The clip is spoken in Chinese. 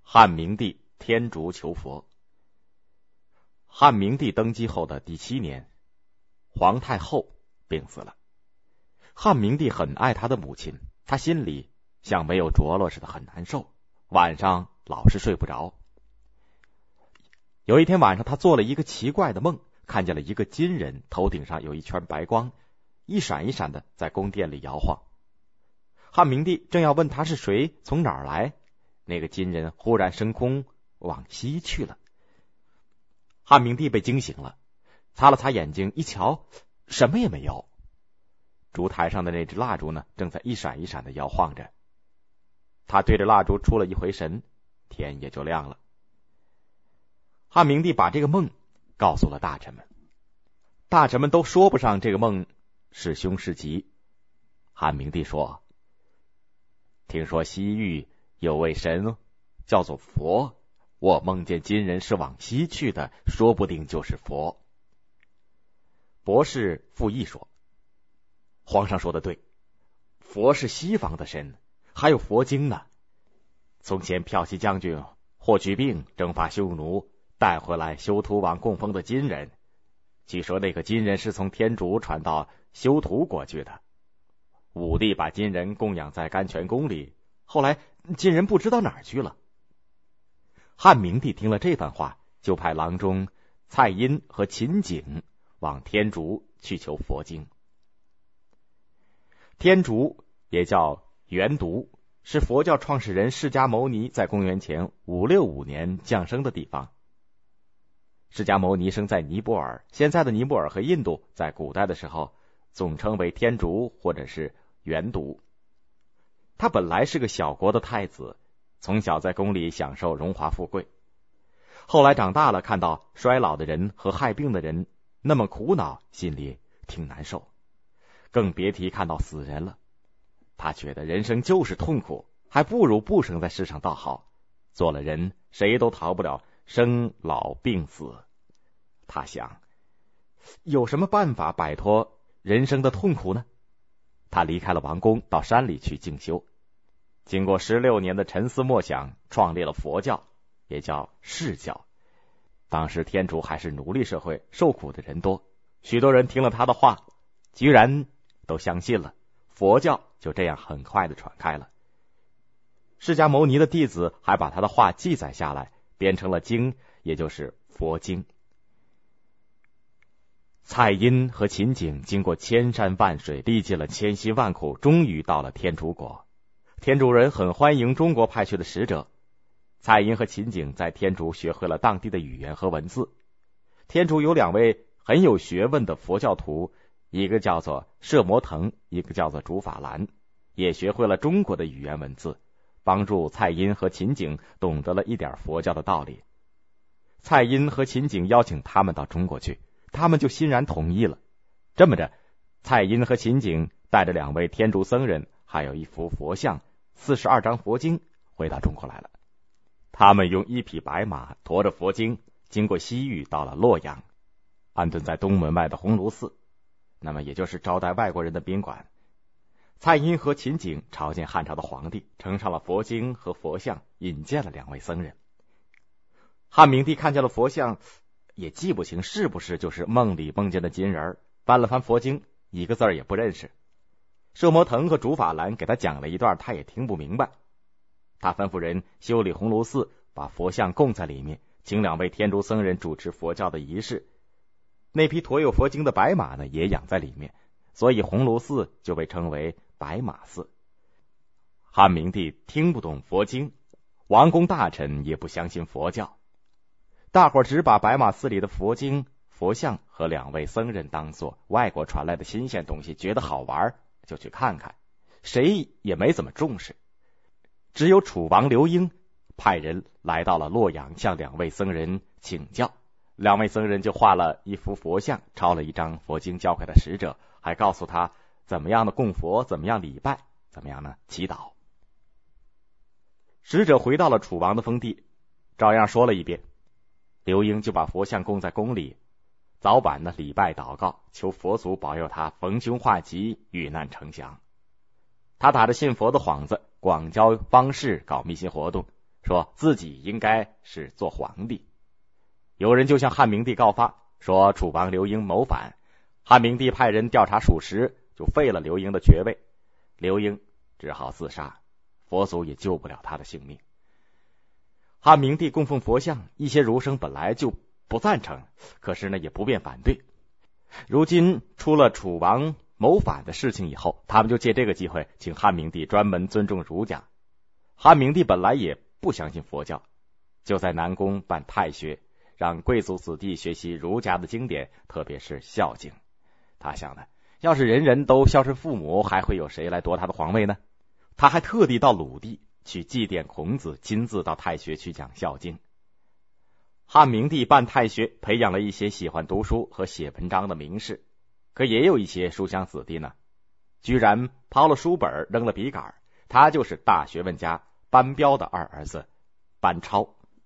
汉明帝天竺求佛。汉明帝登基后的第7年，皇太后病死了。汉明帝很爱他的母亲，他心里像没有着落似的，很难受，晚上老是睡不着。有一天晚上，他做了一个奇怪的梦，看见了一个金人，头顶上有一圈白光，一闪一闪的在宫殿里摇晃。汉明帝正要问他是谁，从哪儿来，那个金人忽然升空往西去了。汉明帝被惊醒了，擦了擦眼睛，一瞧，什么也没有。烛台上的那只蜡烛呢，正在一闪一闪的摇晃着。他对着蜡烛出了一回神，天也就亮了。汉明帝把这个梦告诉了大臣们，大臣们都说不上这个梦是凶是吉。汉明帝说：听说西域有位神叫做佛，我梦见金人是往西去的，说不定就是佛。博士傅毅说：皇上说的对，佛是西方的神，还有佛经呢。从前骠骑将军霍去病征伐匈奴，带回来修图王供奉的金人，据说那个金人是从天竺传到修图国去的。武帝把金人供养在甘泉宫里，后来金人不知道哪儿去了。汉明帝听了这番话，就派郎中蔡殷和秦景往天竺去求佛经。天竺也叫元毒，是佛教创始人释迦牟尼在公元前565年降生的地方。释迦牟尼生在尼泊尔，现在的尼泊尔和印度在古代的时候总称为天竺或者是元毒。他本来是个小国的太子，从小在宫里享受荣华富贵，后来长大了，看到衰老的人和害病的人那么苦恼，心里挺难受，更别提看到死人了。他觉得人生就是痛苦，还不如不生在世上倒好。做了人，谁都逃不了生老病死。他想，有什么办法摆脱人生的痛苦呢？他离开了王宫，到山里去静修。经过16年的沉思默想，创立了佛教，也叫释教。当时天竺还是奴隶社会，受苦的人多，许多人听了他的话，居然都相信了，佛教就这样很快的传开了。释迦牟尼的弟子还把他的话记载下来，编成了经，也就是佛经。蔡殷和秦景经过千山万水，历尽了千辛万苦，终于到了天竺国。天竺人很欢迎中国派去的使者。蔡殷和秦景在天竺学会了当地的语言和文字。天竺有2位很有学问的佛教徒，一个叫做摄摩腾，一个叫做竺法兰，也学会了中国的语言文字，帮助蔡殷和秦景懂得了一点佛教的道理。蔡殷和秦景邀请他们到中国去，他们就欣然同意了。这么着，蔡殷和秦景带着2位天竺僧人，还有一幅佛像、42张佛经回到中国来了。他们用1匹白马驮着佛经，经过西域，到了洛阳，安顿在东门外的鸿胪寺，那么也就是招待外国人的宾馆。蔡殷和秦景朝见汉朝的皇帝，呈上了佛经和佛像，引荐了2位僧人。汉明帝看见了佛像，也记不清是不是就是梦里梦见的金人，翻了翻佛经，一个字儿也不认识。摄摩腾和竺法兰给他讲了一段，他也听不明白。他吩咐人修理鸿胪寺，把佛像供在里面，请2位天竺僧人主持佛教的仪式。那匹驮有佛经的白马呢，也养在里面，所以鸿胪寺就被称为白马寺。汉明帝听不懂佛经，王公大臣也不相信佛教，大伙只把白马寺里的佛经、佛像和2位僧人当作外国传来的新鲜东西，觉得好玩就去看看，谁也没怎么重视。只有楚王刘英派人来到了洛阳，向2位僧人请教。2位僧人就画了一幅佛像，抄了一张佛经交给了使者，还告诉他怎么样的供佛，怎么样礼拜，怎么样呢祈祷。使者回到了楚王的封地，照样说了一遍。刘英就把佛像供在宫里，早晚呢礼拜祷告，求佛祖保佑他逢凶化吉，遇难成祥。他打着信佛的幌子，广交方士，搞迷信活动， 说自己应该是做皇帝。有人就向汉明帝告发，说楚王刘英谋反，汉明帝派人调查属实，就废了刘英的爵位，刘英只好自杀，佛祖也救不了他的性命。汉明帝供奉佛像，一些儒生本来就不赞成，可是呢也不便反对。如今出了楚王谋反的事情以后，他们就借这个机会请汉明帝专门尊重儒家。汉明帝本来也不相信佛教，就在南宫办太学，让贵族子弟学习儒家的经典，特别是孝经。他想呢，要是人人都孝顺父母，还会有谁来夺他的皇位呢？他还特地到鲁地去祭奠孔子，亲自到太学去讲孝经。汉明帝办太学，培养了一些喜欢读书和写文章的名士，可也有一些书香子弟呢，居然抛了书本，扔了笔杆。他就是大学问家班彪的二儿子班超。